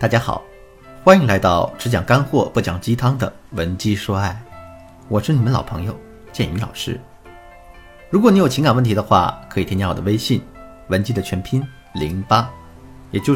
大家好，欢迎来到只讲干货不讲鸡汤的文姬说爱，我是你们老朋友建宇老师。如果你有情感问题的话，可以添加我的微信文姬的全拼08，也就是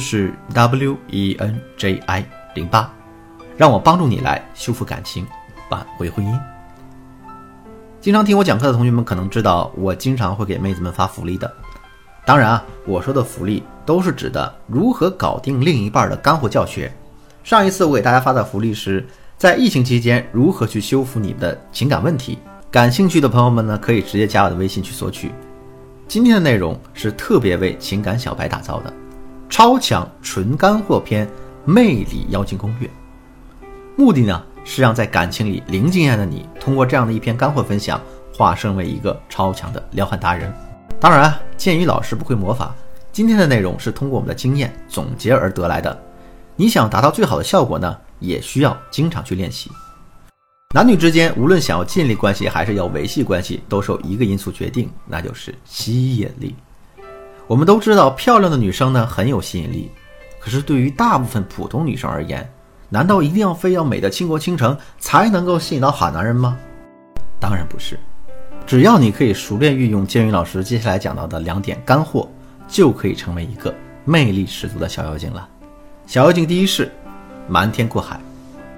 WENJI08，让我帮助你来修复感情，挽回婚姻。经常听我讲课的同学们可能知道，我经常会给妹子们发福利的。当然我说的福利都是指的如何搞定另一半的干货教学。上一次我给大家发的福利是在疫情期间如何去修复你的情感问题，感兴趣的朋友们呢，可以直接加我的微信去索取。今天的内容是特别为情感小白打造的超强纯干货篇魅力妖精攻略，目的呢是让在感情里零经验的你，通过这样的一篇干货分享，化身为一个超强的撩汉达人。当然建宇老师不会魔法，今天的内容是通过我们的经验总结而得来的。你想达到最好的效果呢，也需要经常去练习。男女之间无论想要建立关系还是要维系关系，都受一个因素决定，那就是吸引力。我们都知道漂亮的女生呢很有吸引力，可是对于大部分普通女生而言，难道一定要非要美得倾国倾城才能够吸引到好男人吗？当然不是，只要你可以熟练运用建宇老师接下来讲到的2点干货，就可以成为一个魅力十足的小妖精了。小妖精第一式，瞒天过海。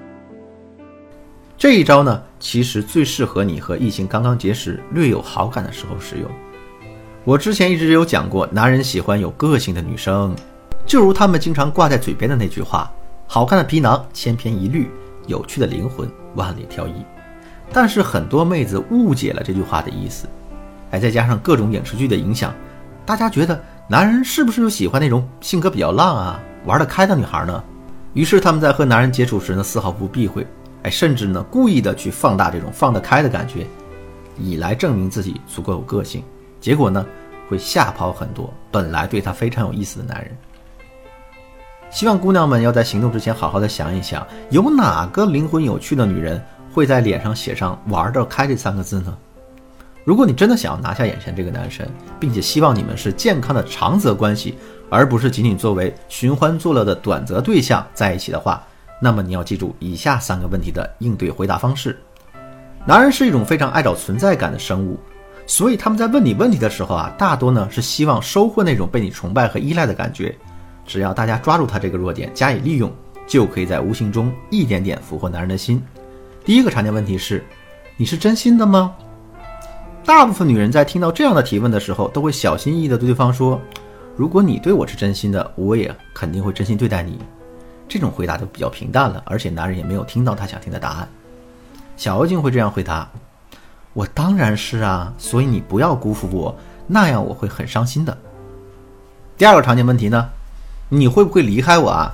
这一招呢，其实最适合你和异性刚刚结识、略有好感的时候使用。我之前一直有讲过，男人喜欢有个性的女生，就如他们经常挂在嘴边的那句话，好看的皮囊千篇一律，有趣的灵魂万里挑一。但是很多妹子误解了这句话的意思，再加上各种影视剧的影响，大家觉得男人是不是就喜欢那种性格比较浪玩得开的女孩呢？于是他们在和男人接触时呢，丝毫不避讳，甚至呢故意的去放大这种放得开的感觉，以来证明自己足够有个性。结果呢，会吓跑很多本来对他非常有意思的男人。希望姑娘们要在行动之前好好的想一想，有哪个灵魂有趣的女人会在脸上写上玩得开这3个字呢？如果你真的想要拿下眼前这个男神，并且希望你们是健康的长则关系，而不是仅仅作为寻欢作乐的短则对象在一起的话，那么你要记住以下3个问题的应对回答方式。男人是一种非常爱找存在感的生物，所以他们在问你问题的时候大多呢是希望收获那种被你崇拜和依赖的感觉。只要大家抓住他这个弱点加以利用，就可以在无形中一点点俘获男人的心。第一个常见问题是，你是真心的吗？大部分女人在听到这样的提问的时候，都会小心翼翼地对对方说，如果你对我是真心的，我也肯定会真心对待你。这种回答就比较平淡了，而且男人也没有听到他想听的答案。小妖精会这样回答，我当然是所以你不要辜负我，那样我会很伤心的。第二个常见问题呢，你会不会离开我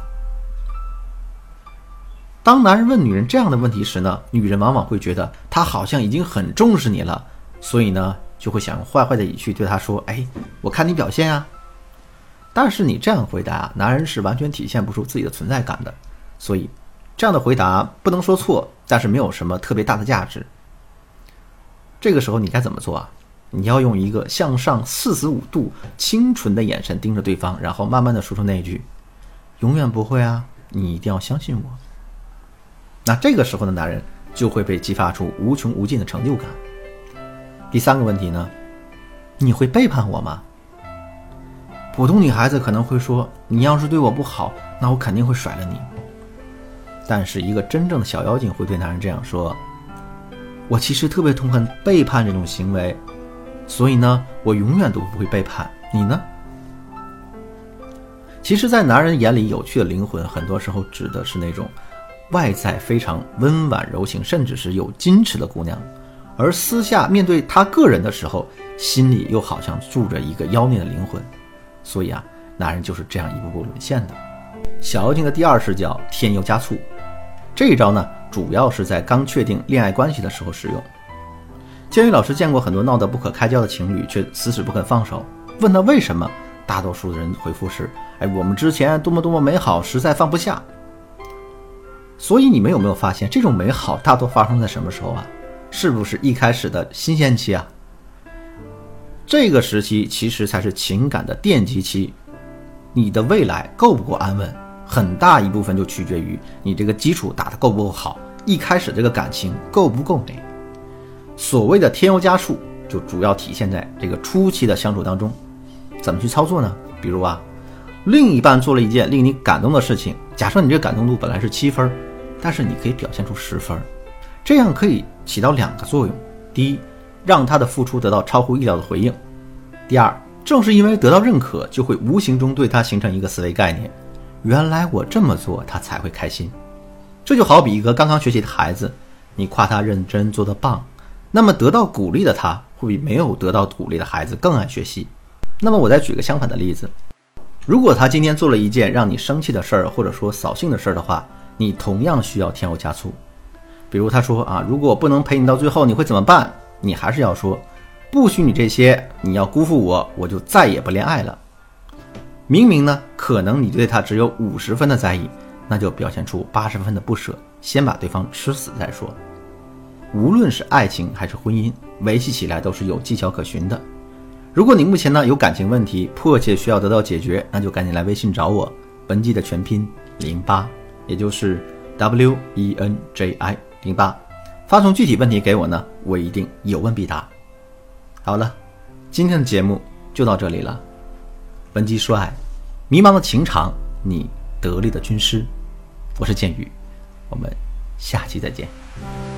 当男人问女人这样的问题时呢，女人往往会觉得他好像已经很重视你了，所以呢就会想用坏坏的语气对他说，我看你表现但是你这样回答，男人是完全体现不出自己的存在感的，所以这样的回答不能说错，但是没有什么特别大的价值。这个时候你该怎么做你要用一个向上45度清纯的眼神盯着对方，然后慢慢的说出那一句，永远不会你一定要相信我。那这个时候的男人就会被激发出无穷无尽的成就感。第3个问题呢，你会背叛我吗？普通女孩子可能会说，你要是对我不好，那我肯定会甩了你。但是一个真正的小妖精会对男人这样说，我其实特别痛恨背叛这种行为，所以呢我永远都不会背叛你呢。其实在男人眼里，有趣的灵魂很多时候指的是那种外在非常温婉柔情，甚至是有矜持的姑娘，而私下面对她个人的时候，心里又好像住着一个妖孽的灵魂。所以男人就是这样一步步沦陷的。小妖精的第2式叫添油加醋，这一招呢主要是在刚确定恋爱关系的时候使用。建宇老师见过很多闹得不可开交的情侣，却死死不肯放手，问他为什么，大多数的人回复是，我们之前多么多么美好，实在放不下。所以你们有没有发现，这种美好大多发生在什么时候是不是一开始的新鲜期这个时期其实才是情感的奠基期，你的未来够不够安稳， 很大一部分就取决于你这个基础打得够不够好，一开始这个感情够不够美。所谓的添油加醋就主要体现在这个初期的相处当中。怎么去操作呢？比如另一半做了一件令你感动的事情，假设你这个感动度本来是7分，但是你可以表现出10分，这样可以起到2个作用。第一，让他的付出得到超乎意料的回应。第二，正是因为得到认可，就会无形中对他形成一个思维概念，原来我这么做他才会开心。这就好比一个刚刚学习的孩子，你夸他认真做得棒，那么得到鼓励的他会比没有得到鼓励的孩子更爱学习。那么我再举个相反的例子，如果他今天做了一件让你生气的事儿，或者说扫兴的事儿的话，你同样需要添油加醋。比如他说如果我不能陪你到最后你会怎么办，你还是要说，不许你这些，你要辜负我，我就再也不恋爱了。明明呢，可能你对他只有50分的在意，那就表现出80分的不舍，先把对方吃死再说。无论是爱情还是婚姻，维系起来都是有技巧可循的。如果你目前呢有感情问题，迫切需要得到解决，那就赶紧来微信找我，文姬的全拼08，也就是 WENJI 08，发送具体问题给我呢，我一定有问必答。好了，今天的节目就到这里了。文姬说爱，迷茫的情场，你得力的军师，我是剑宇，我们下期再见。